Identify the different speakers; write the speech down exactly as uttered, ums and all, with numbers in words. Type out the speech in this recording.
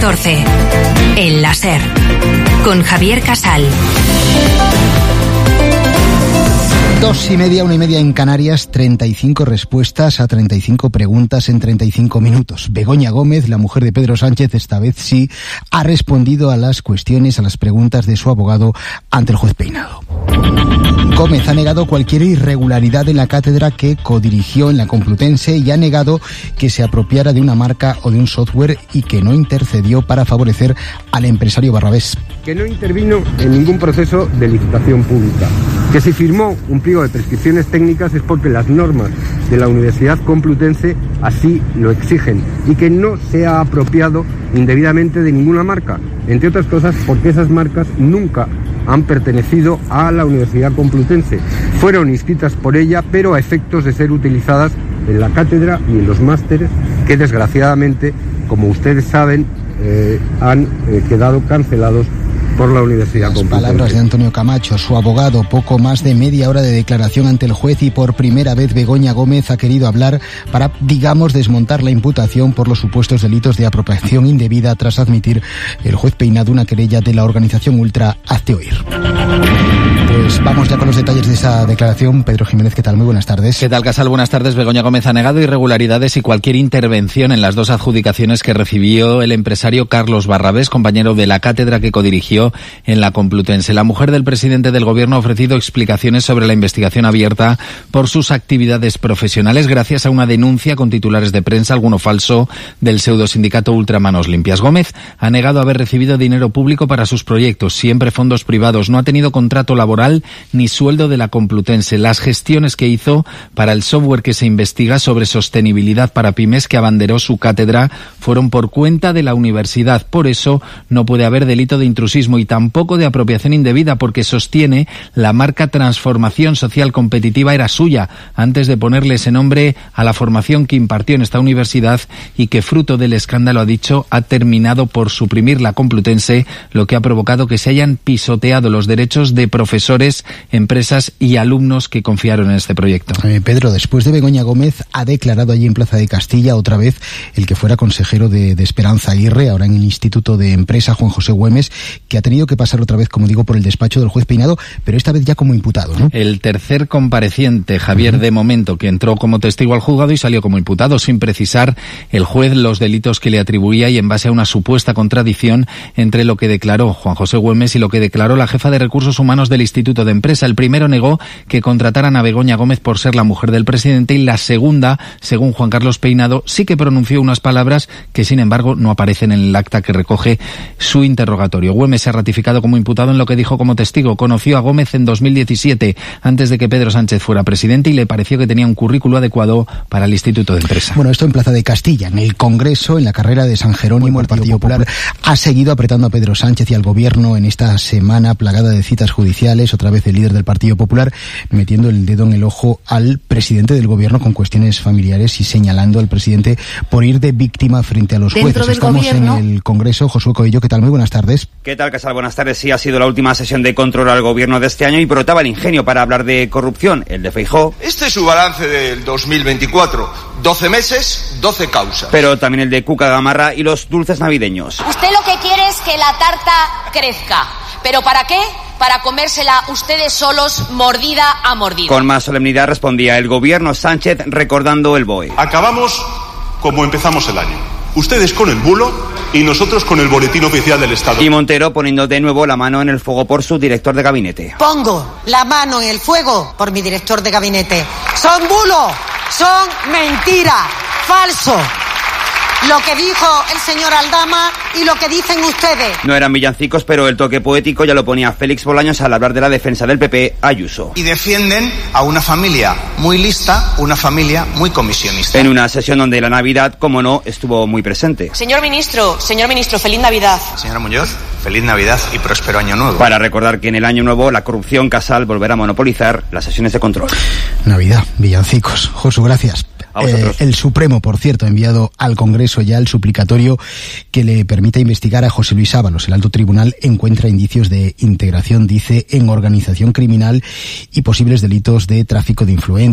Speaker 1: catorce. El láser. Con Javier Casal.
Speaker 2: Dos y media, una y media en Canarias, treinta y cinco respuestas a treinta y cinco preguntas en treinta y cinco minutos. Begoña Gómez, la mujer de Pedro Sánchez, esta vez sí ha respondido a las cuestiones, a las preguntas de su abogado ante el juez Peinado. Gómez ha negado cualquier irregularidad en la cátedra que codirigió en la Complutense y ha negado que se apropiara de una marca o de un software y que no intercedió para favorecer al empresario Barrabés.
Speaker 3: Que no intervino en ningún proceso de licitación pública. Que si firmó un pliego de prescripciones técnicas es porque las normas de la Universidad Complutense así lo exigen y que no se ha apropiado indebidamente de ninguna marca, entre otras cosas porque esas marcas nunca han pertenecido a la Universidad Complutense. Fueron inscritas por ella, pero a efectos de ser utilizadas en la cátedra y en los másteres que desgraciadamente, como ustedes saben, eh, han eh, quedado cancelados por la Universidad
Speaker 2: Las
Speaker 3: Complutense.
Speaker 2: Palabras de Antonio Camacho, su abogado, poco más de media hora de declaración ante el juez y por primera vez Begoña Gómez ha querido hablar para, digamos, desmontar la imputación por los supuestos delitos de apropiación indebida tras admitir el juez Peinado una querella de la organización Ultra Hazte Oír. Pues vamos ya con los detalles de esa declaración. Pedro Jiménez, ¿qué tal? Muy buenas tardes.
Speaker 4: ¿Qué tal, Casal? Buenas tardes. Begoña Gómez ha negado irregularidades y cualquier intervención en las dos adjudicaciones que recibió el empresario Carlos Barrabés, compañero de la cátedra que codirigió en la Complutense. La mujer del presidente del Gobierno ha ofrecido explicaciones sobre la investigación abierta por sus actividades profesionales gracias a una denuncia con titulares de prensa, alguno falso, del pseudosindicato Ultramanos Limpias. Gómez ha negado haber recibido dinero público para sus proyectos, siempre fondos privados. No ha tenido contrato laboral ni sueldo de la Complutense. Las gestiones que hizo para el software que se investiga sobre sostenibilidad para pymes que abanderó su cátedra fueron por cuenta de la universidad. Por eso no puede haber delito de intrusismo y tampoco de apropiación indebida, porque sostiene la marca Transformación Social Competitiva era suya antes de ponerle ese nombre a la formación que impartió en esta universidad y que, fruto del escándalo, ha dicho, ha terminado por suprimir la Complutense, lo que ha provocado que se hayan pisoteado los derechos de profesores, empresas y alumnos que confiaron en este proyecto.
Speaker 2: Eh, Pedro, después de Begoña Gómez, ha declarado allí en Plaza de Castilla otra vez el que fuera consejero de, de Esperanza Aguirre, ahora en el Instituto de Empresa, Juan José Güemes, que ha tenido que pasar otra vez, como digo, por el despacho del juez Peinado, pero esta vez ya como imputado, ¿no?
Speaker 4: El tercer compareciente, Javier, uh-huh. de momento, que entró como testigo al juzgado y salió como imputado, sin precisar el juez los delitos que le atribuía y en base a una supuesta contradicción entre lo que declaró Juan José Güemes y lo que declaró la jefa de Recursos Humanos del Instituto de Empresa. El primero negó que contrataran a Begoña Gómez por ser la mujer del presidente y la segunda, según Juan Carlos Peinado, sí que pronunció unas palabras que, sin embargo, no aparecen en el acta que recoge su interrogatorio. Güemes se ha ratificado como imputado en lo que dijo como testigo. Conoció a Gómez en dos mil diecisiete, antes de que Pedro Sánchez fuera presidente, y le pareció que tenía un currículo adecuado para el Instituto de Empresa.
Speaker 2: Bueno, esto en Plaza de Castilla. En el Congreso, en la carrera de San Jerónimo, el Partido Popular ha seguido apretando a Pedro Sánchez y al Gobierno en esta semana plagada de citas judiciales. Otra vez el líder del Partido Popular metiendo el dedo en el ojo al presidente del Gobierno con cuestiones familiares y señalando al presidente por ir de víctima frente a los jueces. Estamos gobierno en el Congreso. Josué Coello, ¿qué tal? Muy buenas tardes.
Speaker 5: ¿Qué tal, Casal? Buenas tardes. Sí, ha sido la última sesión de control al Gobierno de este año y brotaba el ingenio para hablar de corrupción, el de Feijóo.
Speaker 6: Este es su balance del dos mil veinticuatro. doce meses, doce causas.
Speaker 5: Pero también el de Cuca Gamarra y los dulces navideños.
Speaker 7: Usted lo que quiere es que la tarta crezca. ¿Pero para qué? Para comérsela ustedes solos, mordida a mordida.
Speaker 5: Con más solemnidad respondía el Gobierno Sánchez recordando el B O E.
Speaker 8: Acabamos como empezamos el año. Ustedes con el bulo y nosotros con el boletín oficial del Estado.
Speaker 5: Y Montero poniendo de nuevo la mano en el fuego por su director de gabinete.
Speaker 9: Pongo la mano en el fuego por mi director de gabinete. Son bulo, son mentira, falso. Lo que dijo el señor Aldama y lo que dicen ustedes.
Speaker 5: No eran villancicos, pero el toque poético ya lo ponía Félix Bolaños al hablar de la defensa del P P, Ayuso.
Speaker 10: Y defienden a una familia muy lista, una familia muy comisionista.
Speaker 5: En una sesión donde la Navidad, como no, estuvo muy presente.
Speaker 7: Señor ministro, señor ministro, feliz Navidad.
Speaker 10: Señora Muñoz, feliz Navidad y próspero año nuevo.
Speaker 5: Para recordar que en el año nuevo la corrupción Casal volverá a monopolizar las sesiones de control.
Speaker 2: Navidad, villancicos. Josu, gracias. Eh, el Supremo, por cierto, ha enviado al Congreso ya el suplicatorio que le permita investigar a José Luis Ábalos. El alto tribunal encuentra indicios de integración, dice, en organización criminal y posibles delitos de tráfico de influencia.